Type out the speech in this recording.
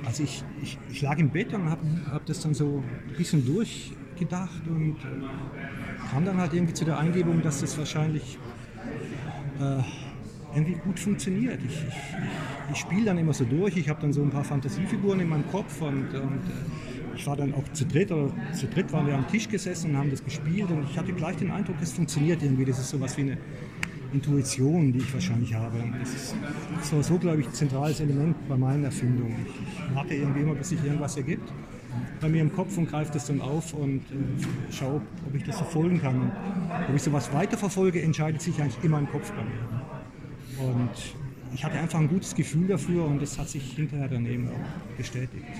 Also ich lag im Bett und hab das dann so ein bisschen durchgedacht und kam dann halt irgendwie zu der Eingebung, dass das wahrscheinlich irgendwie gut funktioniert. Ich spiele dann immer so durch, ich habe dann so ein paar Fantasiefiguren in meinem Kopf und ich war dann auch zu dritt waren wir am Tisch gesessen und haben das gespielt und ich hatte gleich den Eindruck, es funktioniert irgendwie. Das ist sowas wie eine Intuition, die ich wahrscheinlich habe. Und das ist so glaube ich, ein zentrales Element bei meinen Erfindungen. Ich warte irgendwie immer, bis sich irgendwas ergibt bei mir im Kopf und greife das dann auf und schaue, ob ich das verfolgen kann. Und ob ich sowas weiterverfolge, entscheidet sich eigentlich immer im Kopf bei mir. Und ich hatte einfach ein gutes Gefühl dafür und das hat sich hinterher dann eben auch bestätigt.